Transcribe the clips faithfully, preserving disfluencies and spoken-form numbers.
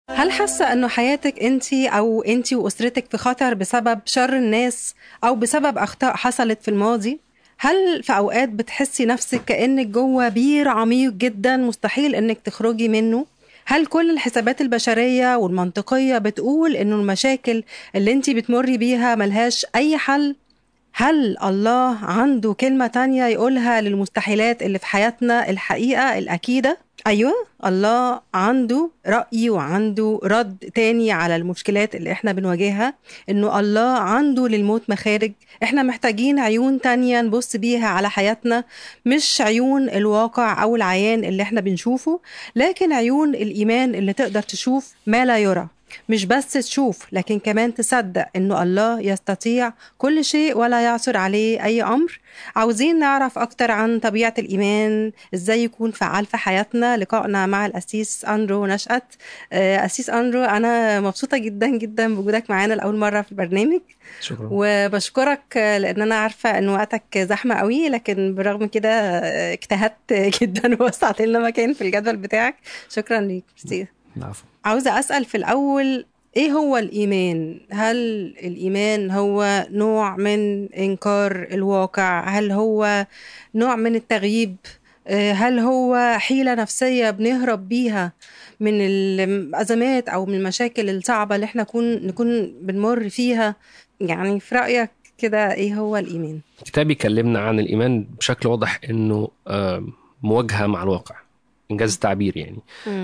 هل حاسة أنه حياتك أنتي أو أنتي وأسرتك في خطر بسبب شر الناس أو بسبب أخطاء حصلت في الماضي؟ هل في أوقات بتحسي نفسك كأنك جوه بير عميق جدا مستحيل أنك تخرجي منه؟ هل كل الحسابات البشرية والمنطقية بتقول أنه المشاكل اللي أنتي بتمري بيها ملهاش أي حل؟ هل الله عنده كلمة تانية يقولها للمستحيلات اللي في حياتنا الحقيقة الأكيدة؟ أيوة، الله عنده رأي وعنده رد تاني على المشكلات اللي احنا بنواجهها، إنه الله عنده للموت مخارج. احنا محتاجين عيون تانية نبص بيها على حياتنا، مش عيون الواقع أو العيان اللي احنا بنشوفه، لكن عيون الإيمان اللي تقدر تشوف ما لا يرى. مش بس تشوف لكن كمان تصدق إنه الله يستطيع كل شيء ولا يعثر عليه أي أمر. عاوزين نعرف أكتر عن طبيعة الإيمان، إزاي يكون فعال في حياتنا. لقائنا مع الأسيس أندرو نشأت. آه، أسيس أندرو، أنا مبسوطة جدا جدا بوجودك معانا لأول مرة في البرنامج. شكرا. وبشكرك لأن أنا عارفة أن وقتك زحمة قوي، لكن بالرغم كده اجتهدت جدا ووسعت لنا مكان في الجدول بتاعك. شكرا ليك. العفو. عاوزة أسأل في الأول، إيه هو الإيمان؟ هل الإيمان هو نوع من إنكار الواقع؟ هل هو نوع من التغييب؟ هل هو حيلة نفسية بنهرب بيها من الأزمات أو من المشاكل الصعبة اللي احنا نكون, نكون بنمر فيها؟ يعني في رأيك كده إيه هو الإيمان؟ كتابي كلمنا عن الإيمان بشكل واضح إنه مواجهة مع الواقع، إنجاز التعبير. يعني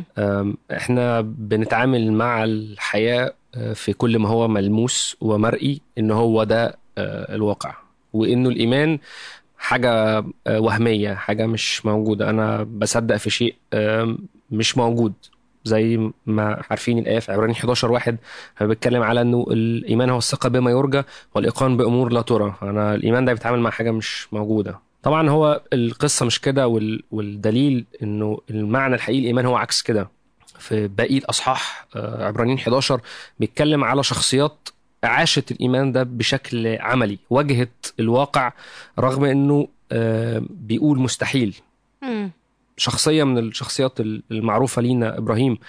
إحنا بنتعامل مع الحياة في كل ما هو ملموس ومرئي، إنه هو ده الواقع، وإنه الإيمان حاجة وهمية، حاجة مش موجودة. أنا بصدق في شيء مش موجود، زي ما عارفين الآية في عبرانيين إحدى عشر واحد بيتكلم على أنه الإيمان هو الثقة بما يرجى والإيقان بأمور لا ترى. أنا الإيمان ده بيتعامل مع حاجة مش موجودة. طبعا هو القصة مش كده، والدليل أنه المعنى الحقيقي الإيمان هو عكس كده. في باقي الأصحاح عبرانيين إحدى عشر بيتكلم على شخصيات عاشت الإيمان ده بشكل عملي، واجهت الواقع رغم أنه بيقول مستحيل. م. شخصية من الشخصيات المعروفة لينا إبراهيم،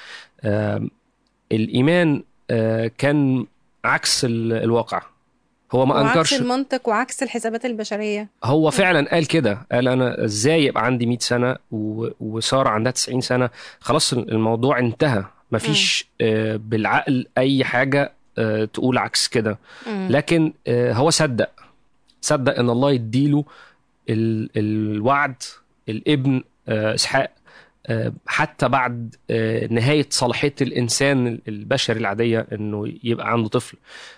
الإيمان كان عكس الواقع. هو ما أنكرش، وعكس المنطق وعكس الحسابات البشرية. هو فعلا قال كده، قال أنا إزاي يبقى عندي مئة سنة وسارة عندها تسعين سنة؟ خلاص الموضوع انتهى، مفيش بالعقل أي حاجة تقول عكس كده. لكن هو صدق صدق ان الله يديله الوعد، الابن اسحاق، حتى بعد نهاية صلاحية الإنسان البشري العادية أنه يبقى عنده طفل.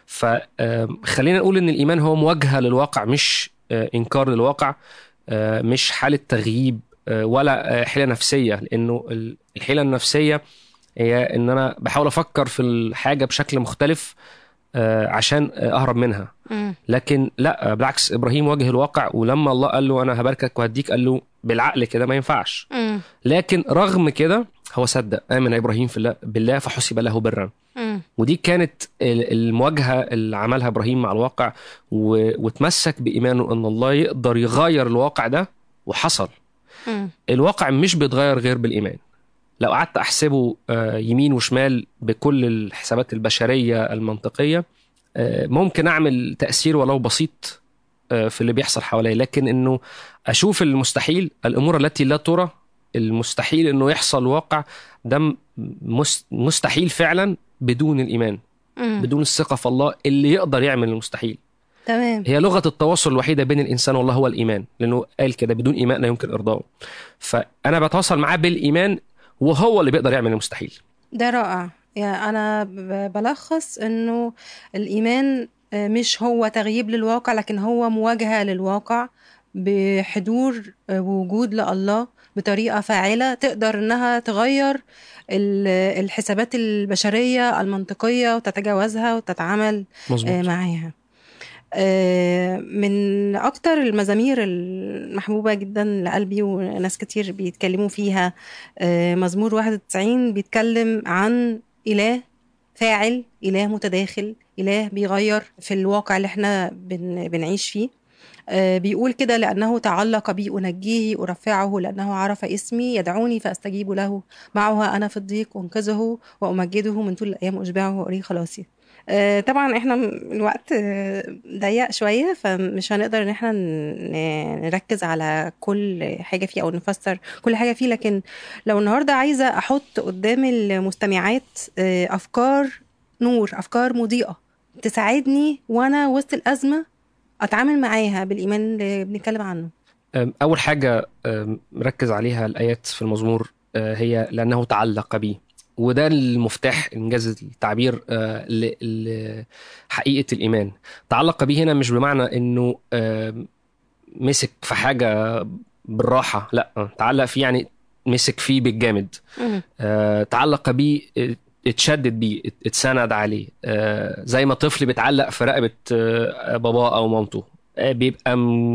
فخلينا نقول أن الإيمان هو مواجهة للواقع، مش إنكار للواقع، مش حالة تغييب ولا حيلة نفسية. لأنه الحيلة النفسية هي أن أنا بحاول أفكر في الحاجة بشكل مختلف عشان أهرب منها. لكن لا، بالعكس، إبراهيم واجه الواقع، ولما الله قال له أنا هباركك وهديك، قال له بالعقل كده ما ينفعش. لكن رغم كده هو صدق، آمن إبراهيم في الله بالله فحسب له برا. ودي كانت المواجهة اللي عملها إبراهيم مع الواقع، وتمسك بإيمانه أن الله يقدر يغير الواقع ده، وحصل. الواقع مش بيتغير غير بالإيمان. لو قعدت أحسبه يمين وشمال بكل الحسابات البشرية المنطقية، ممكن أعمل تأثير ولو بسيط في اللي بيحصل حوالي، لكن إنه أشوف المستحيل، الأمور التي لا ترى، المستحيل إنه يحصل واقع، ده مستحيل فعلا بدون الإيمان، م. بدون الثقة في الله اللي يقدر يعمل المستحيل. تمام. هي لغة التواصل الوحيدة بين الإنسان والله هو الإيمان، لأنه قال كده بدون إيمان لا يمكن إرضاؤه. فأنا بتواصل معاه بالإيمان، وهو اللي بيقدر يعمل المستحيل. ده رائع. يعني أنا بلخص إنه الإيمان مش هو تغييب للواقع، لكن هو مواجهة للواقع بحضور وجود لله بطريقة فاعلة تقدر إنها تغير الحسابات البشرية المنطقية وتتجاوزها وتتعامل مظبوط معاها. من أكتر المزامير المحبوبة جدا لقلبي وناس كتير بيتكلموا فيها مزمور واحد وتسعين، بيتكلم عن إله فاعل، إله متداخل، إله بيغير في الواقع اللي احنا بنعيش فيه. آه بيقول كده: لأنه تعلق بي أنجيه أرفعه، لأنه عرف اسمي يدعوني فأستجيب له، معه أنا في الضيق أنقذه وأمجده، من طول الأيام أشبعه وأريه خلاصي. آه طبعا احنا الوقت آه ضيق شوية، فمش هنقدر ان احنا نركز على كل حاجة فيه او نفسر كل حاجة فيه، لكن لو النهاردة عايزة احط قدام المستمعات آه افكار نور، افكار مضيئة تساعدني وانا وسط الازمة اتعامل معاها بالايمان اللي بنتكلم عنه. اول حاجة مركز عليها الايات في المزمور هي لانه تعلق بي، وده المفتاح إنجاز التعبير لحقيقة الإيمان. تعلق به هنا مش بمعنى إنه مسك في حاجة بالراحة، لا، تعلق فيه يعني مسك فيه بالجامد. تعلق به اتشدد بيه، اتسند عليه، زي ما طفل بيتعلق في رقبة باباه أو مامته، بيبقى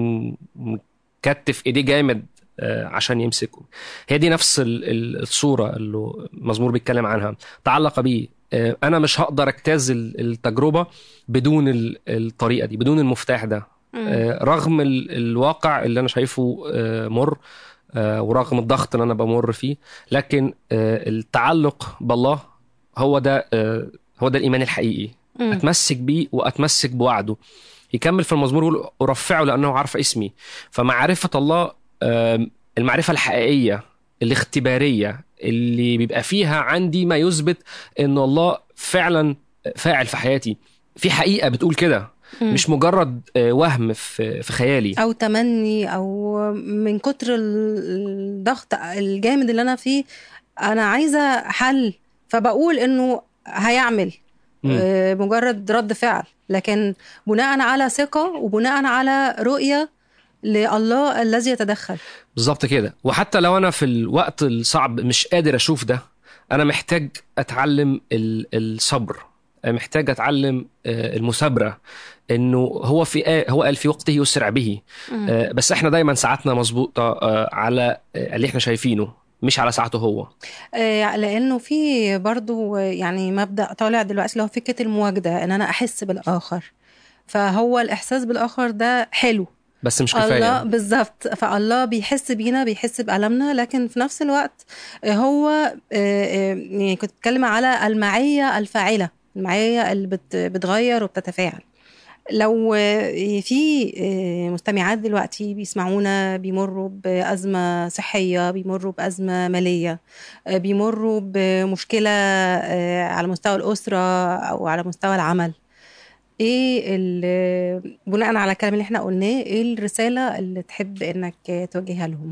مكتف إيديه جامد عشان يمسكه. هي دي نفس الصورة اللي مزمور بيتكلم عنها. تعلق بيه، أنا مش هقدر اجتاز التجربة بدون الطريقة دي، بدون المفتاح ده، رغم الواقع اللي أنا شايفه مر، ورغم الضغط اللي أنا بمر فيه، لكن التعلق بالله هو ده هو ده الإيمان الحقيقي. أتمسك بيه وأتمسك بوعده. يكمل في المزمور يقول: أرفعه لأنه عرف اسمي. فمعرفة الله المعرفة الحقيقية الاختبارية اللي بيبقى فيها عندي ما يثبت ان الله فعلا فاعل في حياتي، في حقيقة بتقول كده، مش مجرد وهم في خيالي او تمني، او من كتر الضغط الجامد اللي انا فيه انا عايزة حل فبقول انه هيعمل، م. مجرد رد فعل، لكن بناء على ثقة وبناء على رؤية لله الذي يتدخل. بالظبط كده. وحتى لو أنا في الوقت الصعب مش قادر أشوف ده، أنا محتاج أتعلم الصبر، محتاج أتعلم المثابرة، إنه هو في هو قال في وقته يسرع به. م. بس إحنا دايما ساعتنا مظبوطة على اللي إحنا شايفينه، مش على ساعته هو. لأنه في برضو يعني مبدأ طالع دلوقتي اللي هو فكرة المواجدة، إن أنا أحس بالآخر، فهو الإحساس بالآخر ده حلو بس مش كفاية. الله بالظبط، فالله بيحس بينا، بيحس بألمنا، لكن في نفس الوقت هو يعني كنت بتكلم على المعية الفاعلة، المعية اللي بتغير وبتتفاعل. لو في مستمعات دلوقتي بيسمعونا بيمروا بأزمة صحية، بيمروا بأزمة مالية، بيمروا بمشكلة على مستوى الأسرة أو على مستوى العمل، ايه بناء على الكلام اللي احنا قلناه ايه الرسالة اللي تحب انك توجهها لهم؟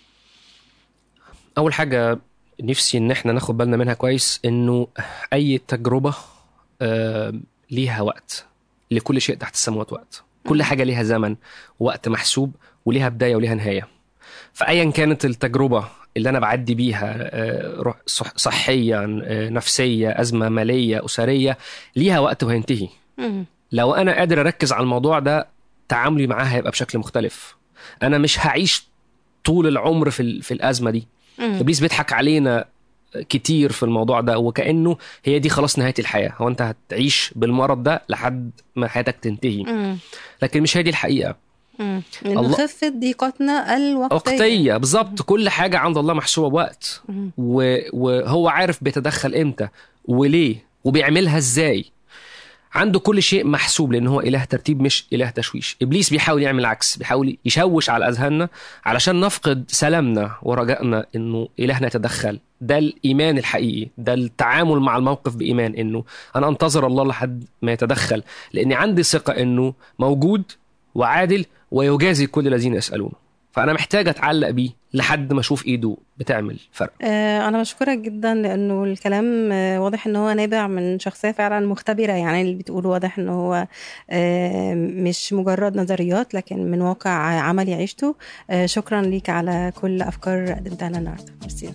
اول حاجة نفسي ان احنا ناخد بالنا منها كويس، انه اي تجربة آه ليها وقت، لكل شيء تحت السماوات وقت، كل حاجة ليها زمن ووقت محسوب، وليها بداية وليها نهاية. فايا كانت التجربة اللي انا بعدي بيها، آه صحيا، آه نفسية، ازمة مالية، اسرية، ليها وقت وهينتهي. لو أنا قادر أركز على الموضوع ده، تعاملي معاها هيبقى بشكل مختلف. أنا مش هعيش طول العمر في, في الأزمة دي. إبليس بيضحك علينا كتير في الموضوع ده، وكأنه هي دي خلاص نهاية الحياة، هو أنت هتعيش بالمرض ده لحد ما حياتك تنتهي. مم. لكن مش هي دي الحقيقة. الله خفت ضيقتنا الوقتية وقتية بالظبط. كل حاجة عند الله محسوبة بوقت، وهو عارف بيتدخل إمتى وليه وبيعملها إزاي. عنده كل شيء محسوب، لأنه هو إله ترتيب مش إله تشويش. إبليس بيحاول يعمل العكس، بيحاول يشوش على أذهاننا علشان نفقد سلامنا ورجائنا إنه إلهنا يتدخل. ده الإيمان الحقيقي، ده التعامل مع الموقف بإيمان، إنه أنا أنتظر الله لحد ما يتدخل، لأني عندي ثقة إنه موجود وعادل ويجازي كل الذين يسألونه. فأنا محتاج أتعلق بيه لحد ما أشوف إيده بتعمل فرق. آه أنا بشكرك جدا، لأنه الكلام آه واضح إنه هو نابع من شخصية فعلا مختبرة، يعني اللي بتقوله واضح إنه هو آه مش مجرد نظريات، لكن من واقع عملي عيشته. آه شكرا ليك على كل أفكار قدمتها لنا النهاردة. ميرسي.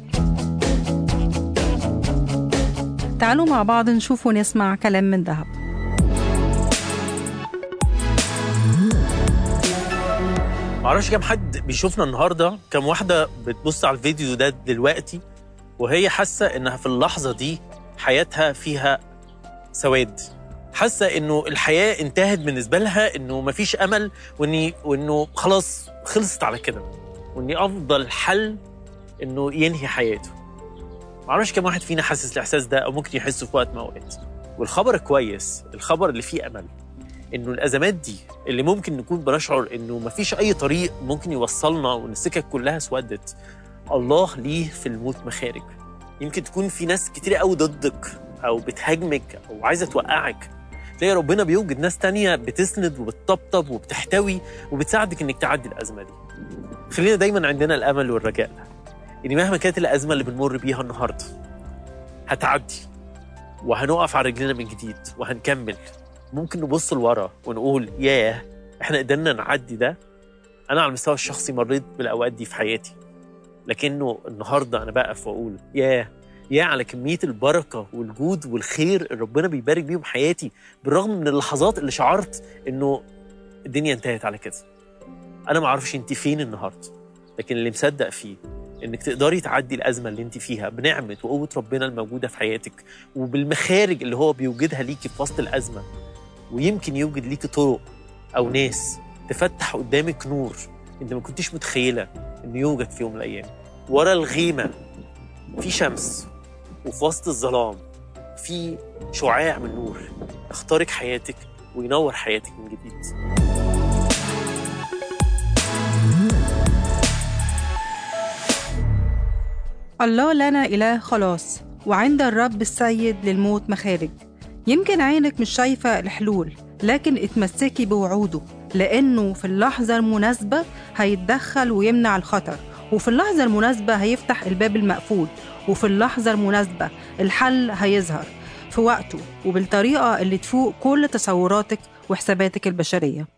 تعالوا مع بعض نشوف ونسمع كلام من ذهب. معرفش كم حد بيشوفنا النهاردة، كم واحدة بتبص على الفيديو ده دلوقتي وهي حاسة إنها في اللحظة دي حياتها فيها سواد، حاسة إنه الحياة انتهت بالنسبة لها، إنه مفيش أمل، وإني وإنه خلاص خلصت على كده، وإني أفضل حل إنه ينهي حياته. معرفش كم واحد فينا حاسس الإحساس ده أو ممكن يحسه في وقت من أوقات. والخبر كويس، الخبر اللي فيه أمل، إنه الأزمات دي اللي ممكن نكون بنشعر إنه مفيش أي طريق ممكن يوصلنا وإن السكك كلها سودت، الله ليه في الموت مخارج. يمكن تكون في ناس كتير قوي ضدك أو بتهاجمك أو عايزة توقعك، تلاقي ربنا بيوجد ناس تانية بتسند وبتطبطب وبتحتوي وبتساعدك إنك تعدي الأزمة دي. خلينا دايما عندنا الأمل والرجاء إن مهما كانت الأزمة اللي بنمر بيها النهاردة هتعدي، وهنقف على رجلنا من جديد وهنكمل. ممكن نبص لورا ونقول ياه احنا قدرنا نعدي ده. أنا على المستوى الشخصي مريت بالأوقات دي في حياتي، لكنه النهاردة أنا بقف وأقول ياه يا على كمية البركة والجود والخير اللي ربنا بيبارك بيهم حياتي، بالرغم من اللحظات اللي شعرت إنه الدنيا انتهت على كده. أنا ما أعرفش أنت فين النهاردة، لكن اللي مصدق فيه إنك تقدري تعدي الأزمة اللي أنت فيها بنعمة وقوة ربنا الموجودة في حياتك، وبالمخارج اللي هو بيوجدها ليكي في وسط الأزمة. ويمكن يوجد ليكي طرق أو ناس تفتح قدامك نور أنت ما كنتيش متخيلة إنه يوجد في يوم من الأيام. ورا الغيمة في شمس، وفي وسط الظلام في شعاع من نور يخترق حياتك وينور حياتك من جديد. الله لنا إله خلاص، وعند الرب السيد للموت مخارج. يمكن عينك مش شايفة الحلول، لكن اتمسكي بوعوده، لأنه في اللحظة المناسبة هيتدخل ويمنع الخطر، وفي اللحظة المناسبة هيفتح الباب المقفول، وفي اللحظة المناسبة الحل هيظهر في وقته وبالطريقة اللي تفوق كل تصوراتك وحساباتك البشرية.